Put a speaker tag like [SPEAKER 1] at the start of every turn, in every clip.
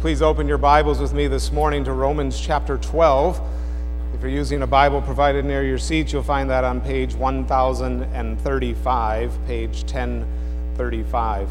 [SPEAKER 1] Please open your Bibles with me this morning to Romans chapter 12. If you're using a Bible provided near your seat, you'll find that on page 1035, page 1035.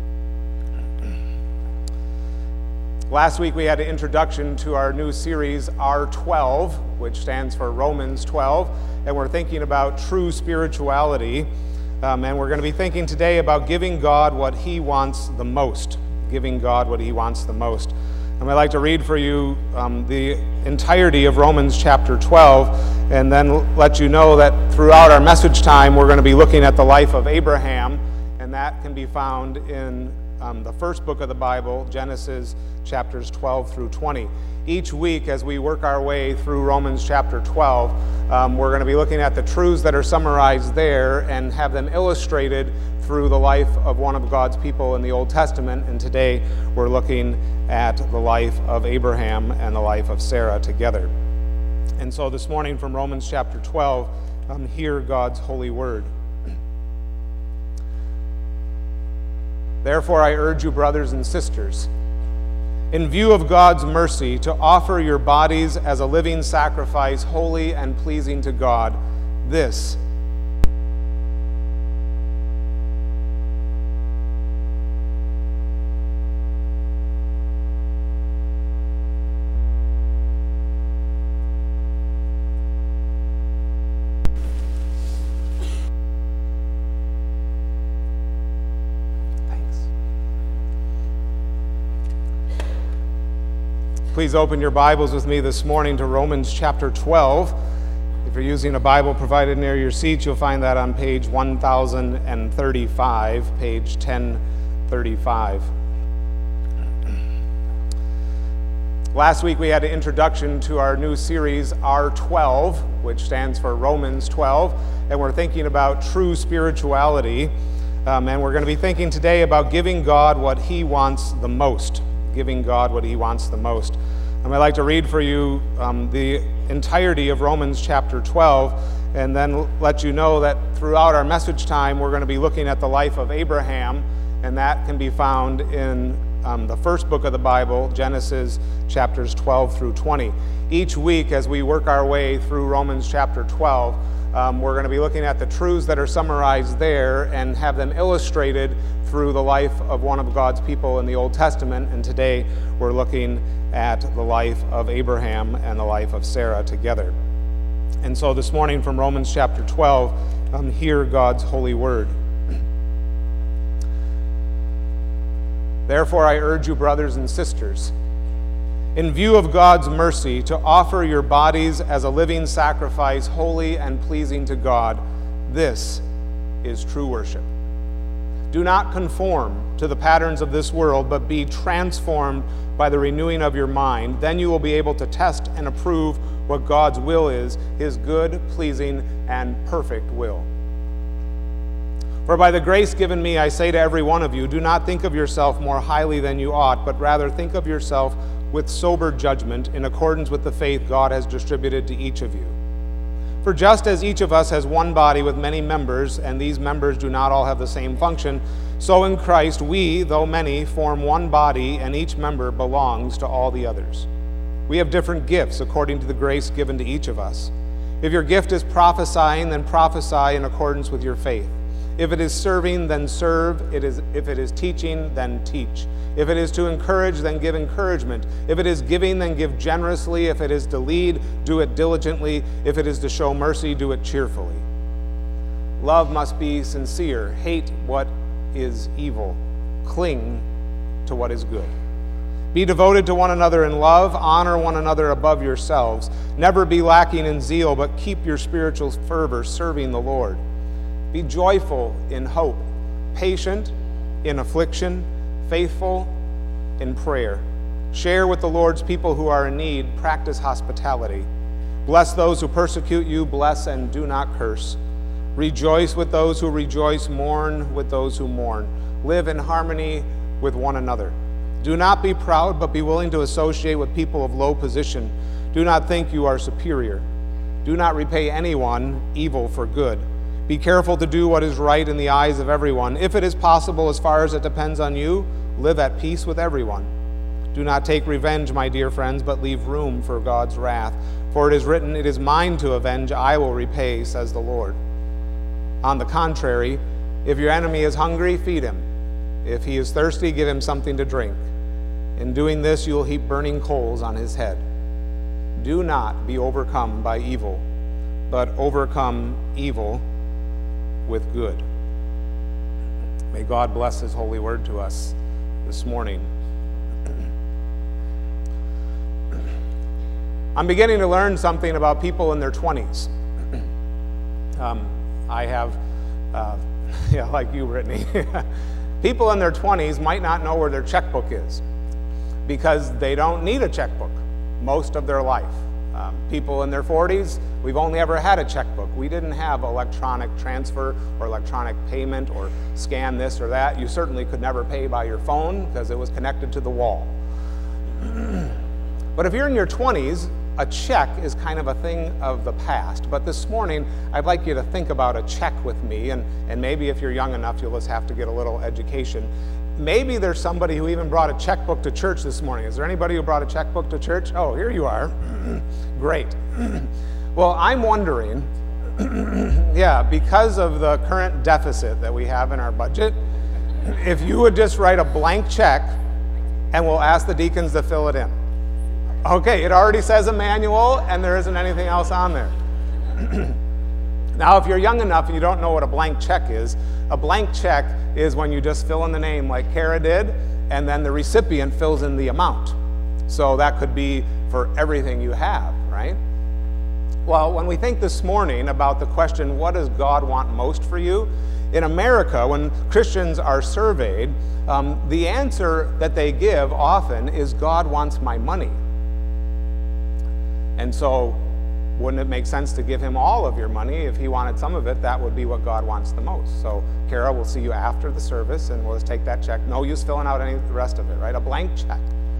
[SPEAKER 1] Last week we had an introduction to our new series, R12, which stands for Romans 12, and we're thinking about true spirituality. And we're going to be thinking today about giving God what He wants the most. Giving God what He wants the most. And I'd like to read for you the entirety of Romans chapter 12, and then let you know that throughout our message time we're going to be looking at the life of Abraham, and that can be found in the first book of the Bible, Genesis chapters 12 through 20. Each week as we work our way through Romans chapter 12, we're going to be looking at the truths that are summarized there and have them illustrated through the life of one of God's people in the Old Testament. And today we're looking at the life of Abraham and the life of Sarah together. And so this morning from Romans chapter 12, hear God's holy word. Therefore I urge you, brothers and sisters, in view of God's mercy, to offer your bodies as a living sacrifice, holy and pleasing to God. This Please open your Bibles with me this morning to Romans chapter 12. If you're using a Bible provided near your seat, you'll find that on page 1035, page 1035. Last week we had an introduction to our new series, R12, which stands for Romans 12, and we're thinking about true spirituality. And we're going to be thinking today about giving God what He wants the most. Giving God what He wants the most. I'd like to read for you the entirety of Romans chapter 12, and then let you know that throughout our message time we're going to be looking at the life of Abraham, and that can be found in the first book of the Bible, Genesis chapters 12 through 20. Each week as we work our way through Romans chapter 12, we're going to be looking at the truths that are summarized there and have them illustrated through the life of one of God's people in the Old Testament. And today we're looking at the life of Abraham and the life of Sarah together. And so this morning from Romans chapter 12, hear God's holy word. Therefore I urge you, brothers and sisters, in view of God's mercy, to offer your bodies as a living sacrifice, holy and pleasing to God. This is true worship. Do not conform to the patterns of this world, but be transformed by the renewing of your mind. Then you will be able to test and approve what God's will is, His good, pleasing, and perfect will. For by the grace given me, I say to every one of you, do not think of yourself more highly than you ought, but rather think of yourself with sober judgment in accordance with the faith God has distributed to each of you. For just as each of us has one body with many members, and these members do not all have the same function, so in Christ we, though many, form one body, and each member belongs to all the others. We have different gifts according to the grace given to each of us. If your gift is prophesying, then prophesy in accordance with your faith. If it is serving, then serve. If it is teaching, then teach. If it is to encourage, then give encouragement. If it is giving, then give generously. If it is to lead, do it diligently. If it is to show mercy, do it cheerfully. Love must be sincere. Hate what is evil. Cling to what is good. Be devoted to one another in love. Honor one another above yourselves. Never be lacking in zeal, but keep your spiritual fervor serving the Lord. Be joyful in hope, patient in affliction, faithful in prayer. Share with the Lord's people who are in need. Practice hospitality. Bless those who persecute you. Bless and do not curse. Rejoice with those who rejoice. Mourn with those who mourn. Live in harmony with one another. Do not be proud, but be willing to associate with people of low position. Do not think you are superior. Do not repay anyone evil for good. Be careful to do what is right in the eyes of everyone. If it is possible, as far as it depends on you, live at peace with everyone. Do not take revenge, my dear friends, but leave room for God's wrath. For it is written, it is mine to avenge, I will repay, says the Lord. On the contrary, if your enemy is hungry, feed him. If he is thirsty, give him something to drink. In doing this, you will heap burning coals on his head. Do not be overcome by evil, but overcome evil with good. May God bless his holy word to us this morning. I'm beginning to learn something about people in their 20s. I have, like you, Brittany, people in their 20s might not know where their checkbook is because they don't need a checkbook most of their life. People in their 40s, we've only ever had a checkbook. We didn't have electronic transfer or electronic payment or scan this or that. You certainly could never pay by your phone because it was connected to the wall. But if you're in your 20s, a check is kind of a thing of the past. But this morning, I'd like you to think about a check with me, and maybe if you're young enough, you'll just have to get a little education. Maybe there's somebody who even brought a checkbook to church this morning. Is there anybody who brought a checkbook to church? Oh, here you are. Great. Well, I'm wondering, because of the current deficit that we have in our budget, if you would just write a blank check and we'll ask the deacons to fill it in. Okay, it already says Emmanuel, and there isn't anything else on there. Now, if you're young enough and you don't know what a blank check is, a blank check is when you just fill in the name like Kara did, and then the recipient fills in the amount. So that could be for everything you have, right? Well, when we think this morning about the question, what does God want most for you? In America, when Christians are surveyed, the answer that they give often is, God wants my money. And so, wouldn't it make sense to give him all of your money? If he wanted some of it, that would be what God wants the most. So, Kara, we'll see you after the service, and we'll just take that check. No use filling out any of the rest of it, right? A blank check.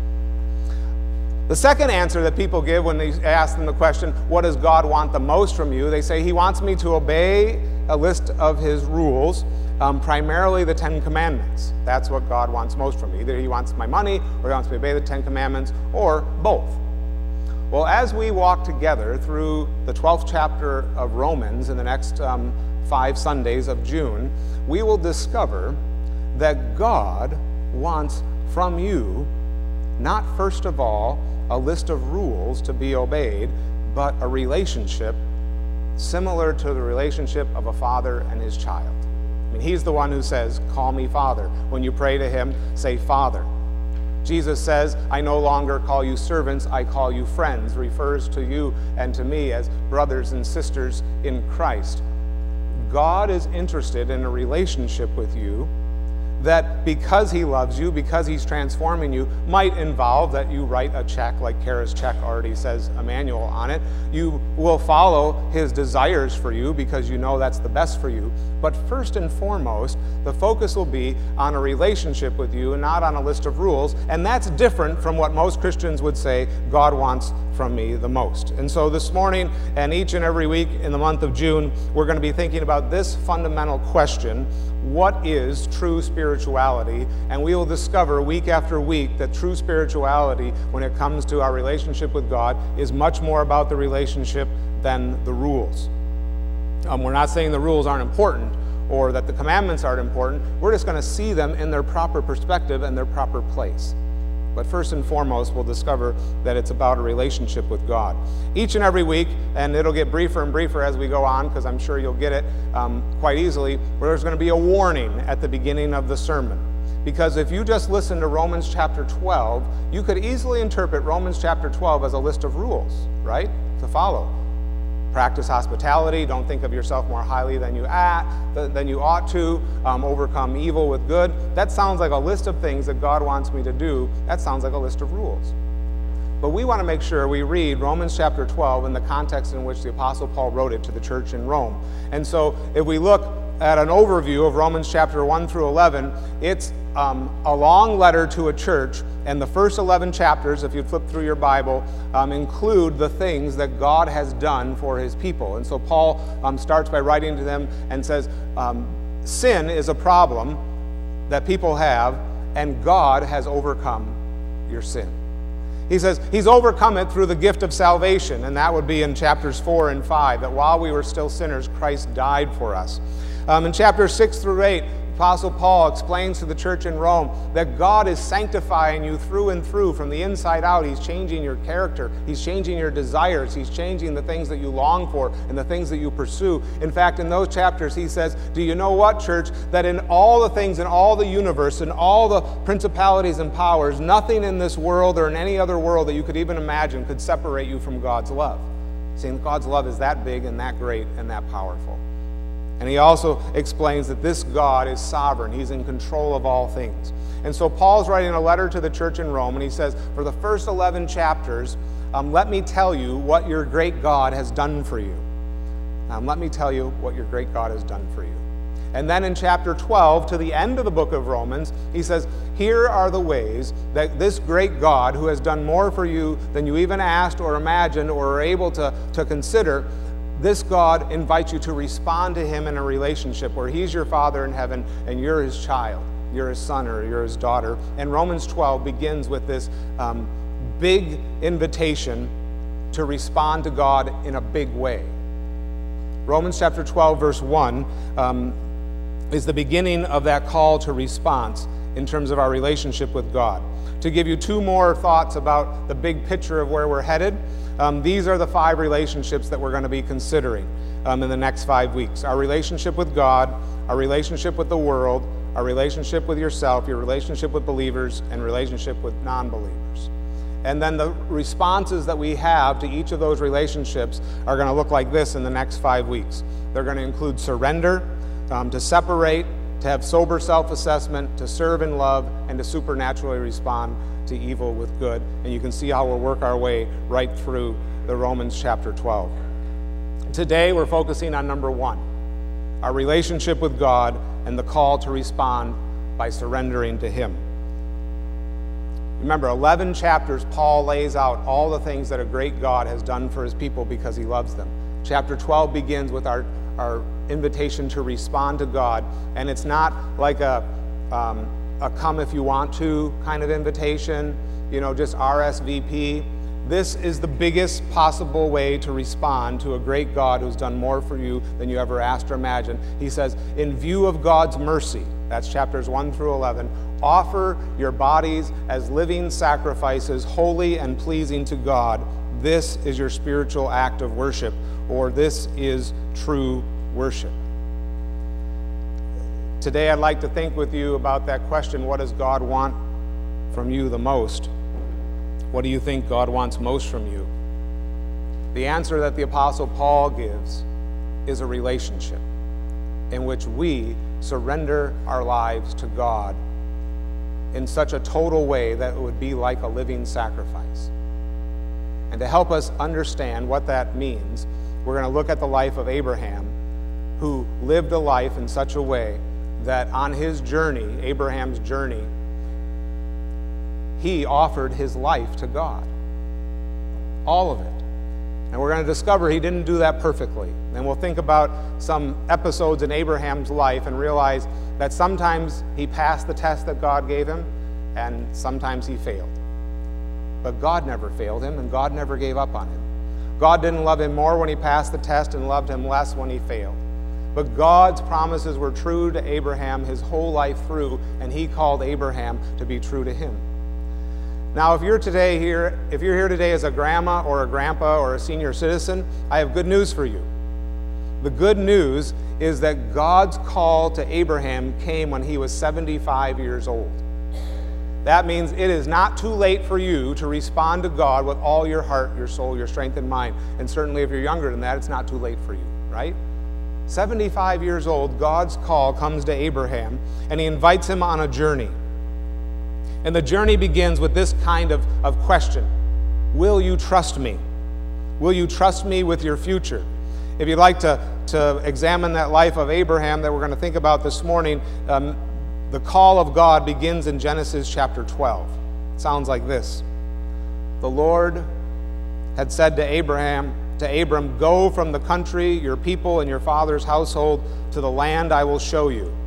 [SPEAKER 1] The second answer that people give when they ask them the question, what does God want the most from you? They say, he wants me to obey a list of his rules, primarily the 10 Commandments. That's what God wants most from me. Either he wants my money, or he wants me to obey the 10 Commandments, or both. Well, as we walk together through the 12th chapter of Romans in the next 5 Sundays of June, we will discover that God wants from you not first of all a list of rules to be obeyed, but a relationship similar to the relationship of a father and his child. I mean, he's the one who says, call me Father. When you pray to him, say Father. Jesus says, I no longer call you servants, I call you friends, refers to you and to me as brothers and sisters in Christ. God is interested in a relationship with you that because he loves you, because he's transforming you, might involve that you write a check, like Kara's check already says Emmanuel on it. You will follow his desires for you because you know that's the best for you. But first and foremost, the focus will be on a relationship with you and not on a list of rules. And that's different from what most Christians would say God wants from me the most. And so this morning and each and every week in the month of June, we're going to be thinking about this fundamental question: what is true spirituality? And we will discover week after week that true spirituality, when it comes to our relationship with God, is much more about the relationship than the rules. We're not saying the rules aren't important or that the commandments aren't important. We're just going to see them in their proper perspective and their proper place. But first and foremost, we'll discover that it's about a relationship with God. Each and every week, and it'll get briefer and briefer as we go on, because I'm sure you'll get it quite easily, where there's going to be a warning at the beginning of the sermon. Because if you just listen to Romans chapter 12, you could easily interpret Romans chapter 12 as a list of rules, right, to follow. Practice hospitality, don't think of yourself more highly than you ought to, overcome evil with good. That sounds like a list of things that God wants me to do. That sounds like a list of rules. But we want to make sure we read Romans chapter 12 in the context in which the Apostle Paul wrote it to the church in Rome. And so if we look at an overview of Romans chapter 1 through 11, it's a long letter to a church, and the first 11 chapters, if you flip through your Bible, include the things that God has done for his people. And so Paul starts by writing to them and says, sin is a problem that people have, and God has overcome your sin. He says he's overcome it through the gift of salvation, and that would be in chapters 4 and 5, that while we were still sinners, Christ died for us. In chapters 6 through 8, Apostle Paul explains to the church in Rome that God is sanctifying you through and through from the inside out. He's changing your character. He's changing your desires. He's changing the things that you long for and the things that you pursue. In fact, in those chapters, he says, do you know what, church? That in all the things in all the universe and all the principalities and powers, nothing in this world or in any other world that you could even imagine could separate you from God's love. Saying God's love is that big and that great and that powerful. And he also explains that this God is sovereign. He's in control of all things. And so Paul's writing a letter to the church in Rome, and he says, for the first 11 chapters, let me tell you what your great God has done for you. Let me tell you what your great God has done for you. And then in chapter 12, to the end of the book of Romans, he says, here are the ways that this great God, who has done more for you than you even asked or imagined or are able to consider, this God invites you to respond to him in a relationship where he's your Father in heaven and you're his child. You're his son or you're his daughter. And Romans 12 begins with this big invitation to respond to God in a big way. Romans chapter 12, verse 1 is the beginning of that call to response in terms of our relationship with God. To give you two more thoughts about the big picture of where we're headed, these are the 5 relationships that we're going to be considering in the next 5 weeks. Our relationship with God, our relationship with the world, our relationship with yourself, your relationship with believers, and relationship with non-believers. And then the responses that we have to each of those relationships are going to look like this in the next 5 weeks. They're going to include surrender, to separate, to have sober self-assessment, to serve in love, and to supernaturally respond to evil with good. And you can see how we'll work our way right through the Romans chapter 12. Today we're focusing on number 1, our relationship with God and the call to respond by surrendering to him. Remember, 11 chapters, Paul lays out all the things that a great God has done for his people because he loves them. Chapter 12 begins with our invitation to respond to God, and it's not like a come if you want to kind of invitation, just RSVP. This is the biggest possible way to respond to a great God who's done more for you than you ever asked or imagined. He says, in view of God's mercy, that's chapters 1 through 11, offer your bodies as living sacrifices, holy and pleasing to God. This is your spiritual act of worship, or this is true worship. Today I'd like to think with you about that question, what does God want from you the most? What do you think God wants most from you? The answer that the Apostle Paul gives is a relationship in which we surrender our lives to God in such a total way that it would be like a living sacrifice. And to help us understand what that means, we're going to look at the life of Abraham, who lived a life in such a way that on his journey, Abraham's journey, he offered his life to God. All of it. And we're going to discover he didn't do that perfectly. And we'll think about some episodes in Abraham's life and realize that sometimes he passed the test that God gave him, and sometimes he failed. But God never failed him, and God never gave up on him. God didn't love him more when he passed the test and loved him less when he failed. But God's promises were true to Abraham his whole life through, and he called Abraham to be true to him. Now, if you're here today as a grandma or a grandpa or a senior citizen, I have good news for you. The good news is that God's call to Abraham came when he was 75 years old. That means it is not too late for you to respond to God with all your heart, your soul, your strength, and mind. And certainly if you're younger than that, it's not too late for you, right? 75 years old, God's call comes to Abraham, and he invites him on a journey. And the journey begins with this kind of question. Will you trust me? Will you trust me with your future? If you'd like to examine that life of Abraham that we're going to think about this morning, the call of God begins in Genesis chapter 12. It sounds like this. The Lord had said to Abram, go from the country, your people, and your father's household to the land I will show you.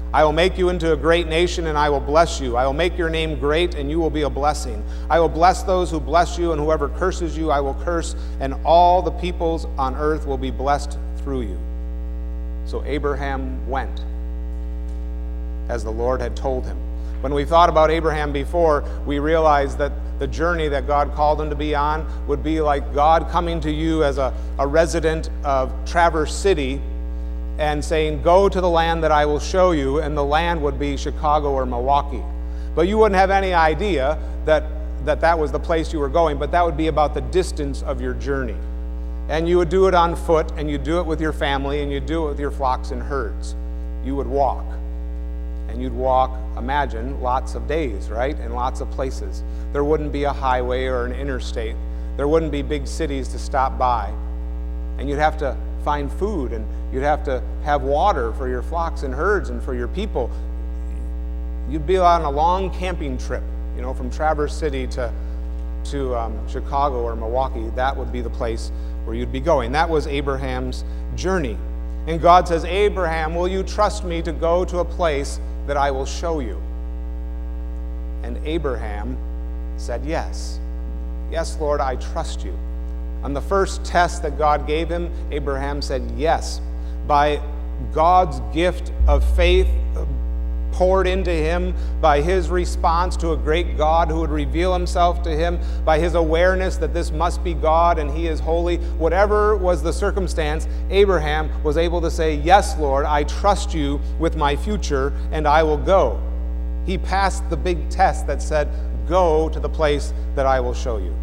[SPEAKER 1] I will make you into a great nation, and I will bless you. I will make your name great, and you will be a blessing. I will bless those who bless you, and whoever curses you, I will curse, and all the peoples on earth will be blessed through you. So Abraham went, as the Lord had told him. When we thought about Abraham before, we realized that the journey that God called him to be on would be like God coming to you as a resident of Traverse City and saying, go to the land that I will show you, and the land would be Chicago or Milwaukee. But you wouldn't have any idea that was the place you were going, but that would be about the distance of your journey. And you would do it on foot, and you'd do it with your family, and you'd do it with your flocks and herds. You would walk. And you'd walk, imagine, lots of days, right? And lots of places. There wouldn't be a highway or an interstate. There wouldn't be big cities to stop by. And you'd have to find food, and you'd have to have water for your flocks and herds and for your people. You'd be on a long camping trip, from Traverse City to Chicago or Milwaukee. That would be the place where you'd be going. That was Abraham's journey. And God says, Abraham, will you trust me to go to a place that I will show you? And Abraham said, yes. Yes, Lord, I trust you. On the first test that God gave him, Abraham said yes. By God's gift of faith poured into him, by his response to a great God who would reveal himself to him, by his awareness that this must be God and he is holy, whatever was the circumstance, Abraham was able to say, yes, Lord, I trust you with my future, and I will go. He passed the big test that said, go to the place that I will show you.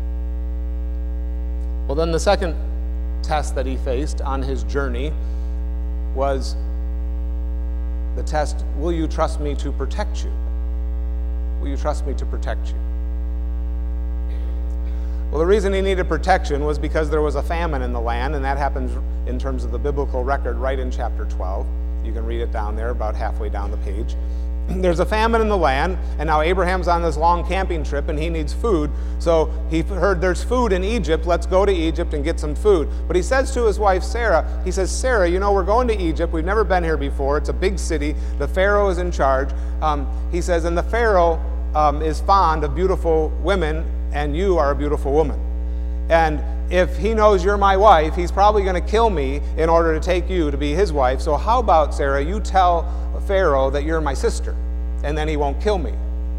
[SPEAKER 1] Well, then the second test that he faced on his journey was the test, will you trust me to protect you? Will you trust me to protect you? Well, the reason he needed protection was because there was a famine in the land, and that happens in terms of the biblical record right in chapter 12. You can read it down there, about halfway down the page. There's a famine in the land, and now Abraham's on this long camping trip, and he needs food. So he heard there's food in Egypt. Let's go to Egypt and get some food. But he says to his wife, Sarah, he says, Sarah, we're going to Egypt. We've never been here before. It's a big city. The Pharaoh is in charge. He says, and the Pharaoh is fond of beautiful women, and you are a beautiful woman. And if he knows you're my wife, he's probably going to kill me in order to take you to be his wife. So how about, Sarah, you tell Pharaoh that you're my sister, and then he won't kill me.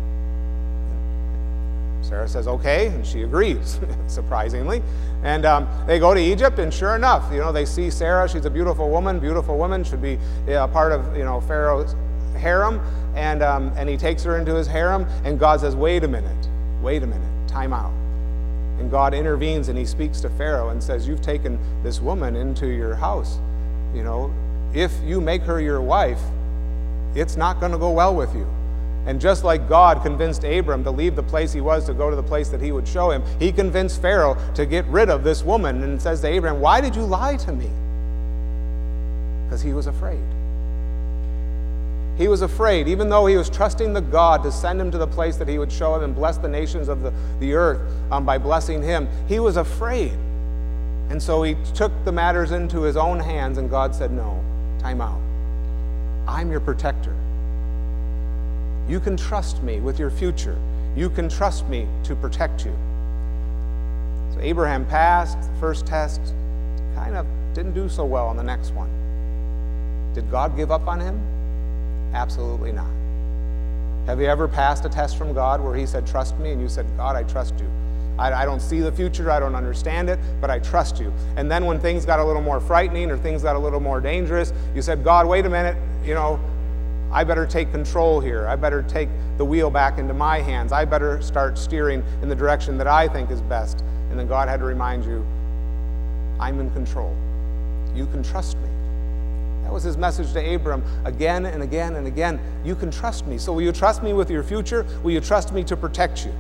[SPEAKER 1] Sarah says, okay, and she agrees, surprisingly. And they go to Egypt, and sure enough, they see Sarah. She's a beautiful woman. Beautiful woman should be a part of, Pharaoh's harem. And he takes her into his harem, and God says, wait a minute, time out. And God intervenes, and he speaks to Pharaoh and says, you've taken this woman into your house. If you make her your wife, it's not going to go well with you. And just like God convinced Abram to leave the place he was to go to the place that he would show him, he convinced Pharaoh to get rid of this woman, and says to Abram, why did you lie to me? Because he was afraid. He was afraid, even though he was trusting the God to send him to the place that he would show him and bless the nations of the earth by blessing him. He was afraid. And so he took the matters into his own hands, and God said, no, time out. I'm your protector. You can trust me with your future. You can trust me to protect you. So Abraham passed the first test, kind of didn't do so well on the next one. Did God give up on him? Absolutely not. Have you ever passed a test from God where he said, trust me, and you said, God, I trust you. I don't see the future, I don't understand it, but I trust you. And then when things got a little more frightening or things got a little more dangerous, you said, God, wait a minute, I better take control here. I better take the wheel back into my hands. I better start steering in the direction that I think is best. And then God had to remind you, I'm in control. You can trust me. That was his message to Abram again and again and again. You can trust me. So will you trust me with your future? Will you trust me to protect you?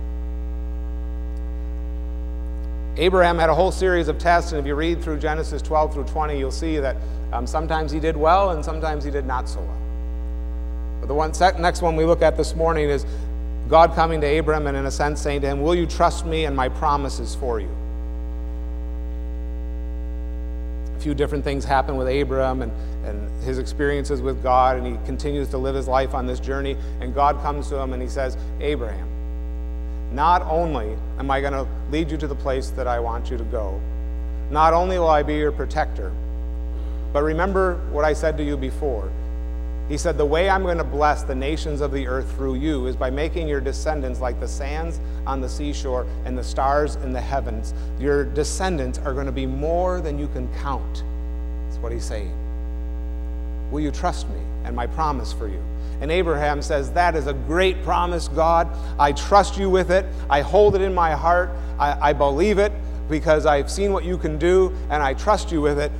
[SPEAKER 1] Abraham had a whole series of tests, and if you read through Genesis 12 through 20, you'll see that sometimes he did well and sometimes he did not so well. But the next one we look at this morning is God coming to Abram and in a sense saying to him, will you trust me and my promises for you? few different things happen with Abram and his experiences with God, and he continues to live his life on this journey. And God comes to him and he says, Abraham, not only am I going to lead you to the place that I want you to go, not only will I be your protector, but remember what I said to you before. He said, the way I'm going to bless the nations of the earth through you is by making your descendants like the sands on the seashore and the stars in the heavens. Your descendants are going to be more than you can count. That's what he's saying. Will you trust me and my promise for you? And Abraham says, that is a great promise, God. I trust you with it. I hold it in my heart. I believe it because I've seen what you can do, and I trust you with it.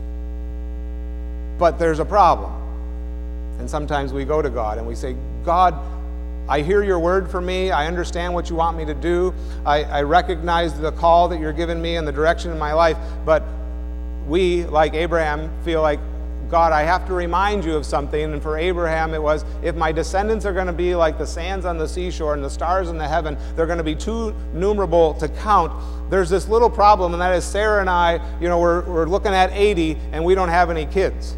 [SPEAKER 1] But there's a problem. And sometimes we go to God and we say, God, I hear your word for me. I understand what you want me to do. I recognize the call that you're giving me and the direction in my life. But we, like Abraham, feel like, God, I have to remind you of something. And for Abraham, it was, if my descendants are going to be like the sands on the seashore and the stars in the heaven, they're going to be too numerable to count. There's this little problem, and that is Sarah and I, we're looking at 80, and we don't have any kids.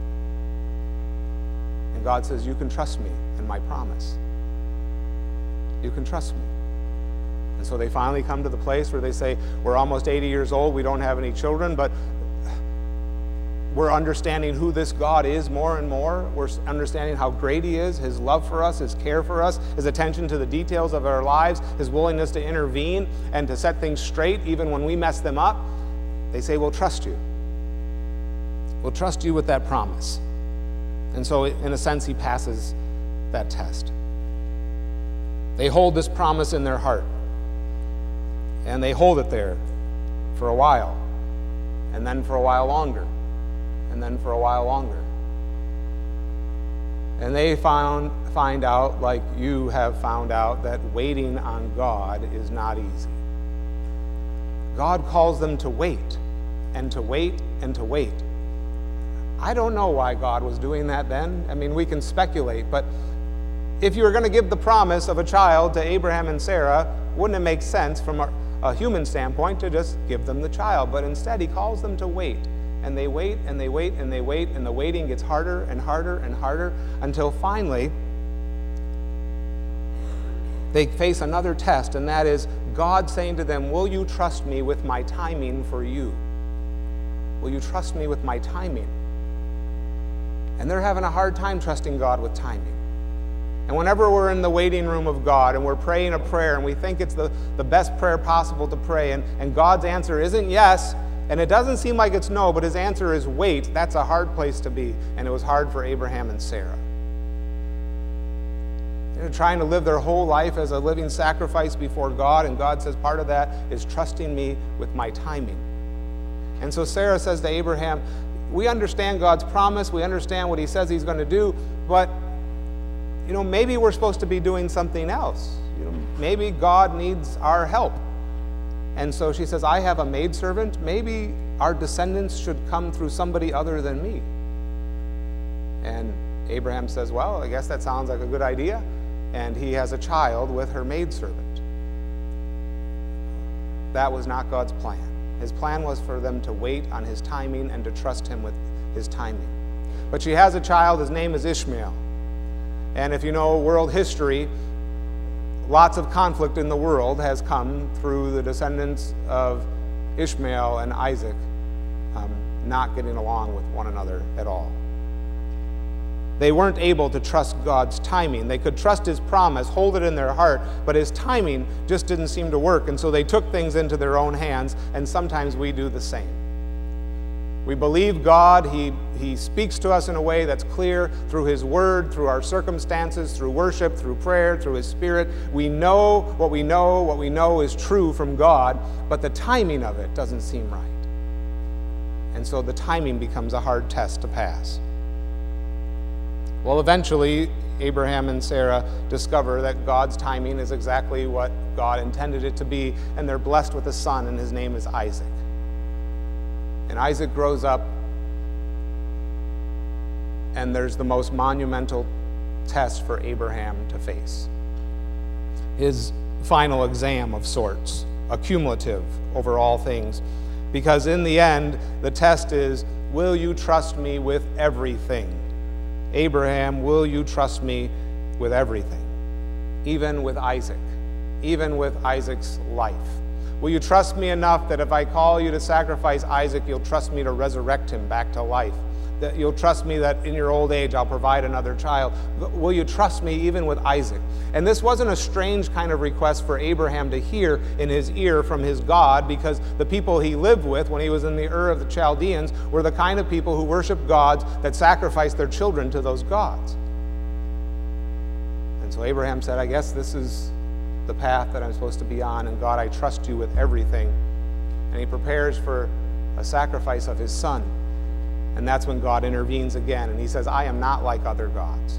[SPEAKER 1] And God says, you can trust me and my promise. You can trust me. And so they finally come to the place where they say, we're almost 80 years old, we don't have any children, but we're understanding who this God is more and more. We're understanding how great he is, his love for us, his care for us, his attention to the details of our lives, his willingness to intervene and to set things straight even when we mess them up. They say, we'll trust you. We'll trust you with that promise. And so, in a sense, he passes that test. They hold this promise in their heart. And they hold it there for a while. And then for a while longer. And then for a while longer. And they find out, like you have found out, that waiting on God is not easy. God calls them to wait, and to wait, and to wait. I don't know why God was doing that then. I mean, we can speculate, but if you were going to give the promise of a child to Abraham and Sarah, wouldn't it make sense from a human standpoint to just give them the child? But instead, he calls them to wait. And they wait, and they wait, and they wait, and the waiting gets harder and harder and harder until finally they face another test, and that is God saying to them, will you trust me with my timing for you? Will you trust me with my timing? And they're having a hard time trusting God with timing. And whenever we're in the waiting room of God and we're praying a prayer and we think it's the best prayer possible to pray, and God's answer isn't yes, and it doesn't seem like it's no, but his answer is wait, that's a hard place to be. And it was hard for Abraham and Sarah. They're trying to live their whole life as a living sacrifice before God, and God says part of that is trusting me with my timing. And so Sarah says to Abraham, we understand God's promise, we understand what he says he's going to do, but maybe we're supposed to be doing something else. Maybe God needs our help. And so she says, I have a maidservant. Maybe our descendants should come through somebody other than me. And Abraham says, well, I guess that sounds like a good idea. And he has a child with her maidservant. That was not God's plan. His plan was for them to wait on his timing and to trust him with his timing. But she has a child. His name is Ishmael. And if you know world history, lots of conflict in the world has come through the descendants of Ishmael and Isaac not getting along with one another at all. They weren't able to trust God's timing. They could trust his promise, hold it in their heart, but his timing just didn't seem to work, and so they took things into their own hands, and sometimes we do the same. We believe God. He speaks to us in a way that's clear through his word, through our circumstances, through worship, through prayer, through his spirit. We know what we know is true from God, but the timing of it doesn't seem right. And so the timing becomes a hard test to pass. Well, eventually, Abraham and Sarah discover that God's timing is exactly what God intended it to be, and they're blessed with a son, and his name is Isaac. And Isaac grows up, and there's the most monumental test for Abraham to face. His final exam of sorts, accumulative over all things. Because in the end, the test is, will you trust me with everything? Abraham, will you trust me with everything? Even with Isaac, even with Isaac's life. Will you trust me enough that if I call you to sacrifice Isaac, you'll trust me to resurrect him back to life? That you'll trust me that in your old age I'll provide another child? Will you trust me even with Isaac? And this wasn't a strange kind of request for Abraham to hear in his ear from his God, because the people he lived with when he was in the Ur of the Chaldeans were the kind of people who worshiped gods that sacrificed their children to those gods. And so Abraham said, I guess this is the path that I'm supposed to be on, and God, I trust you with everything. And he prepares for a sacrifice of his son. And that's when God intervenes again, and he says, I am not like other gods.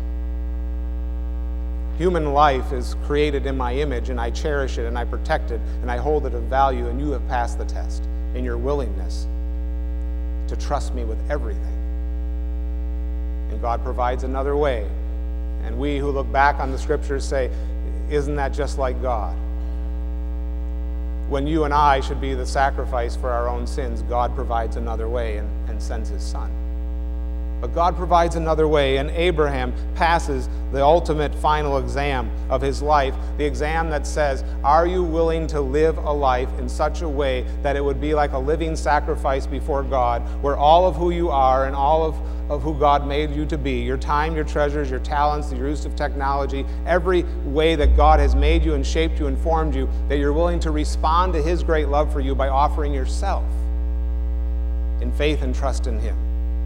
[SPEAKER 1] Human life is created in my image, and I cherish it, and I protect it, and I hold it of value, and you have passed the test in your willingness to trust me with everything. And God provides another way. And we who look back on the scriptures say, isn't that just like God? When you and I should be the sacrifice for our own sins, God provides another way and sends his son. But God provides another way, and Abraham passes the ultimate final exam of his life, the exam that says, are you willing to live a life in such a way that it would be like a living sacrifice before God, where all of who you are and all of who God made you to be, your time, your treasures, your talents, the use of technology, every way that God has made you and shaped you and formed you, that you're willing to respond to his great love for you by offering yourself in faith and trust in him.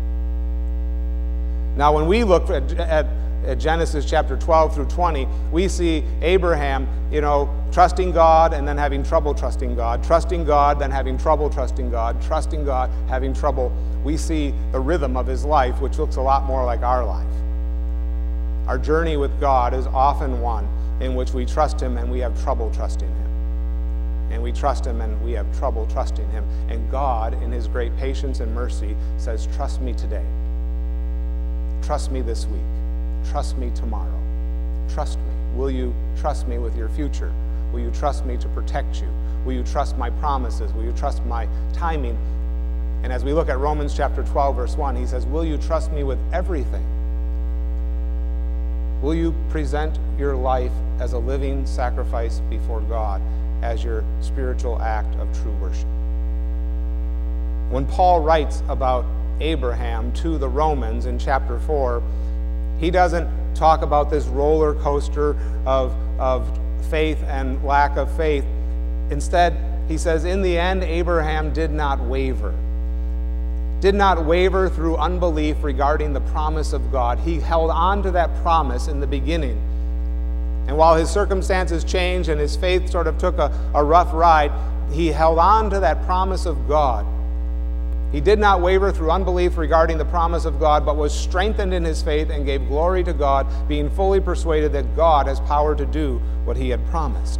[SPEAKER 1] Now, when we look at Genesis chapter 12 through 20, we see Abraham, trusting God and then having trouble trusting God, trusting God, then having trouble trusting God, trusting God, having trouble. We see the rhythm of his life, which looks a lot more like our life. Our journey with God is often one in which we trust him and we have trouble trusting him. And we trust him and we have trouble trusting him. And God, in his great patience and mercy, says, trust me today. Trust me this week. Trust me tomorrow. Trust me. Will you trust me with your future? Will you trust me to protect you? Will you trust my promises? Will you trust my timing? And as we look at Romans chapter 12, verse 1, he says, will you trust me with everything? Will you present your life as a living sacrifice before God as your spiritual act of true worship? When Paul writes about Abraham to the Romans in chapter 4, he doesn't talk about this roller coaster of faith and lack of faith. Instead, he says, in the end, Abraham did not waver. Did not waver through unbelief regarding the promise of God. He held on to that promise in the beginning. And while his circumstances changed and his faith sort of took a rough ride, he held on to that promise of God. He did not waver through unbelief regarding the promise of God, but was strengthened in his faith and gave glory to God, being fully persuaded that God has power to do what he had promised.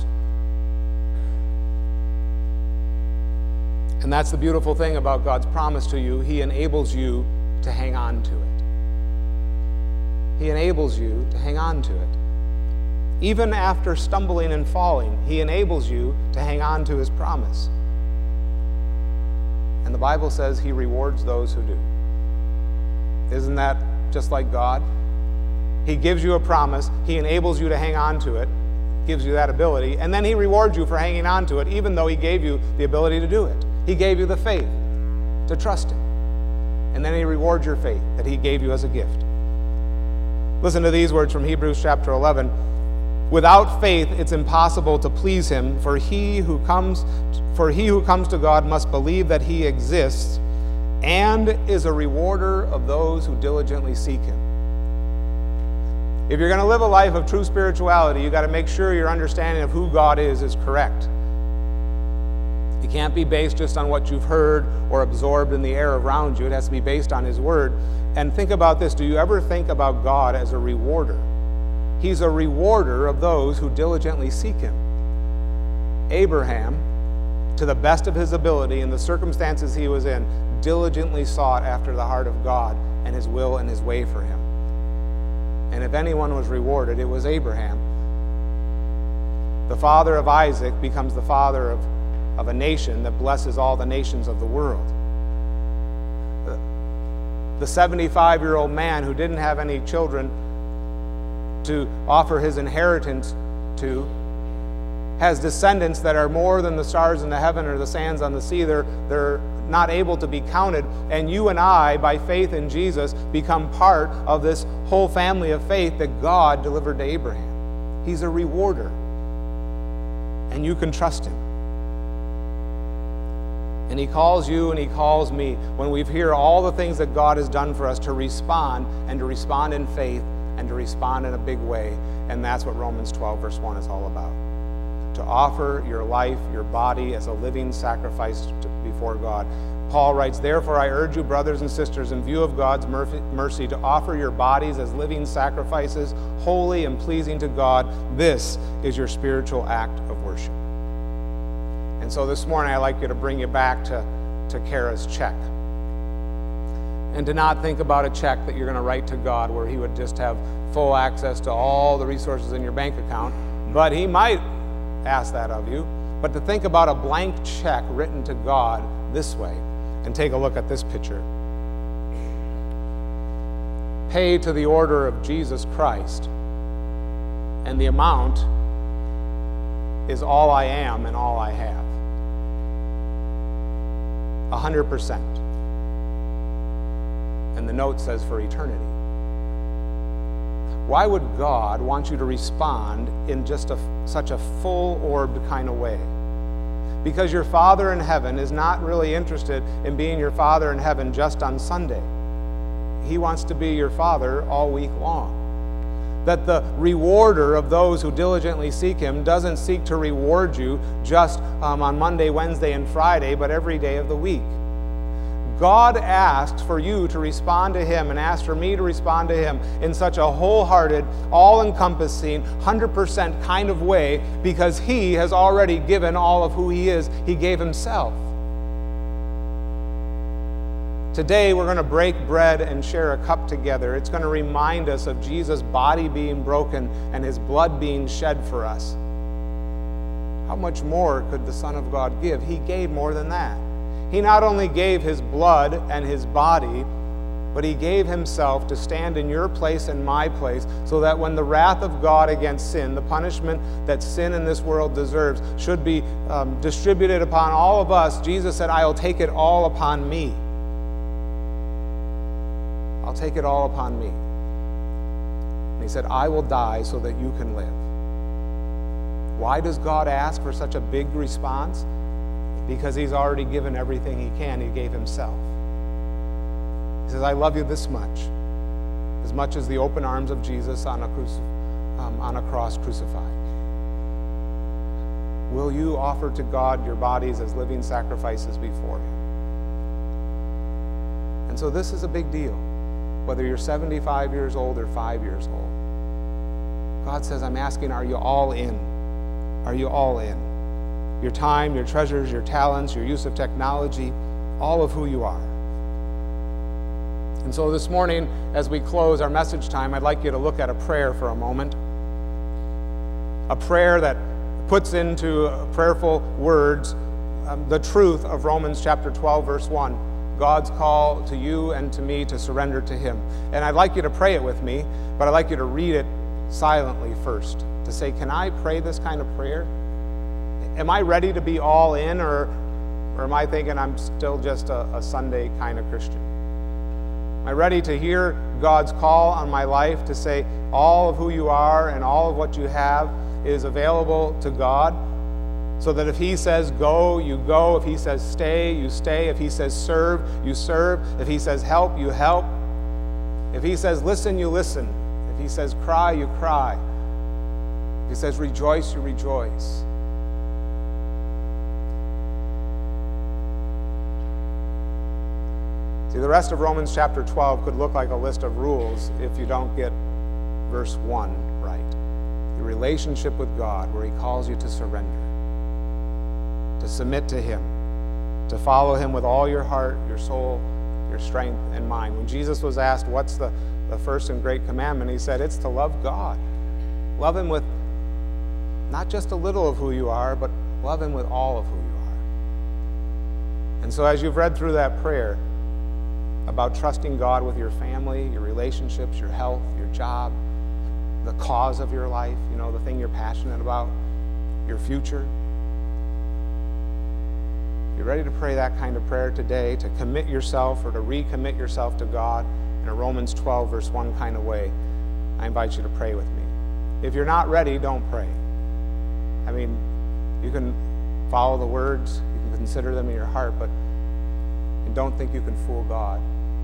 [SPEAKER 1] And that's the beautiful thing about God's promise to you. He enables you to hang on to it. He enables you to hang on to it. Even after stumbling and falling, he enables you to hang on to his promise. And the Bible says he rewards those who do. Isn't that just like God? He gives you a promise, he enables you to hang on to it, gives you that ability, and then he rewards you for hanging on to it, even though he gave you the ability to do it. He gave you the faith to trust him. And then he rewards your faith that he gave you as a gift. Listen to these words from Hebrews chapter 11. Without faith, it's impossible to please him, for he who comes to God must believe that he exists and is a rewarder of those who diligently seek him. If you're going to live a life of true spirituality, you've got to make sure your understanding of who God is correct. It can't be based just on what you've heard or absorbed in the air around you. It has to be based on his word. And think about this. Do you ever think about God as a rewarder? He's a rewarder of those who diligently seek him. Abraham, to the best of his ability in the circumstances he was in, diligently sought after the heart of God and his will and his way for him. And if anyone was rewarded, it was Abraham. The father of Isaac becomes the father of of a nation that blesses all the nations of the world. The 75-year-old man who didn't have any children to offer his inheritance to has descendants that are more than the stars in the heaven or the sands on the sea. They're not able to be counted. And you and I, by faith in Jesus, become part of this whole family of faith that God delivered to Abraham. He's a rewarder, and you can trust him. And he calls you and he calls me, when we hear all the things that God has done for us, to respond, and to respond in faith, and to respond in a big way. And that's what Romans 12 verse 1 is all about. To offer your life, your body, as a living sacrifice before God. Paul writes, "Therefore I urge you, brothers and sisters, in view of God's mercy, to offer your bodies as living sacrifices, holy and pleasing to God. This is your spiritual act of worship." And so this morning I'd like you to bring you back to Kara's check. And to not think about a check that you're going to write to God where he would just have full access to all the resources in your bank account. But he might ask that of you. But to think about a blank check written to God this way. And take a look at this picture. Pay to the order of Jesus Christ. And the amount is all I am and all I have. 100%. And the note says for eternity. Why would God want you to respond in just such a full-orbed kind of way? Because your Father in heaven is not really interested in being your Father in heaven just on Sunday. He wants to be your Father all week long. That the rewarder of those who diligently seek him doesn't seek to reward you just on Monday, Wednesday, and Friday, but every day of the week. God asks for you to respond to him and asks for me to respond to him in such a wholehearted, all-encompassing, 100% kind of way because he has already given all of who he is. He gave himself. Today we're going to break bread and share a cup together. It's going to remind us of Jesus' body being broken and his blood being shed for us. How much more could the Son of God give? He gave more than that. He not only gave his blood and his body, but he gave himself to stand in your place and my place so that when the wrath of God against sin, the punishment that sin in this world deserves, should be distributed upon all of us, Jesus said, "I'll take it all upon me. I'll take it all upon me." And he said, "I will die so that you can live." Why does God ask for such a big response? Because he's already given everything he can. He gave himself. He says, "I love you this much as the open arms of Jesus on a cross crucified. Will you offer to God your bodies as living sacrifices before him?" And so this is a big deal. Whether you're 75 years old or 5 years old. God says, I'm asking, are you all in? Are you all in? Your time, your treasures, your talents, your use of technology, all of who you are. And so this morning, as we close our message time, I'd like you to look at a prayer for a moment. A prayer that puts into prayerful words the truth of Romans chapter 12, verse 1. God's call to you and to me to surrender to him. And I'd like you to pray it with me, but I'd like you to read it silently first. To say, can I pray this kind of prayer? Am I ready to be all in, or am I thinking I'm still just a Sunday kind of Christian? Am I ready to hear God's call on my life to say all of who you are and all of what you have is available to God? So that if he says go, you go. If he says stay, you stay. If he says serve, you serve. If he says help, you help. If he says listen, you listen. If he says cry, you cry. If he says rejoice, you rejoice. See, the rest of Romans chapter 12 could look like a list of rules if you don't get verse 1 right. The relationship with God, where he calls you to surrender, to submit to him, to follow him with all your heart, your soul, your strength, and mind. When Jesus was asked, what's the first and great commandment, he said, it's to love God. Love him with not just a little of who you are, but love him with all of who you are. And so as you've read through that prayer about trusting God with your family, your relationships, your health, your job, the cause of your life, the thing you're passionate about, your future, you're ready to pray that kind of prayer today, to commit yourself or to recommit yourself to God in a Romans 12 verse 1 kind of way, I invite you to pray with me. If you're not ready, don't pray. You can follow the words, you can consider them in your heart, but don't think you can fool God.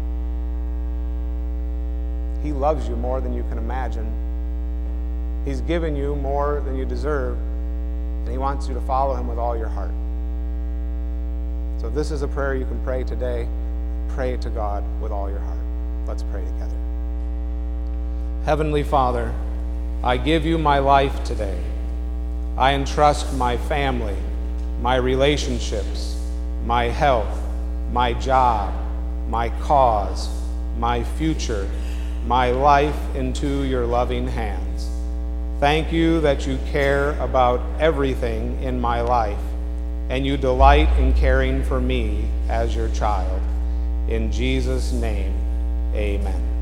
[SPEAKER 1] He loves you more than you can imagine. He's given you more than you deserve, and He wants you to follow Him with all your heart. So if this is a prayer you can pray today, pray it to God with all your heart. Let's pray together. Heavenly Father, I give you my life today. I entrust my family, my relationships, my health, my job, my cause, my future, my life into your loving hands. Thank you that you care about everything in my life, and you delight in caring for me as your child. In Jesus' name, amen.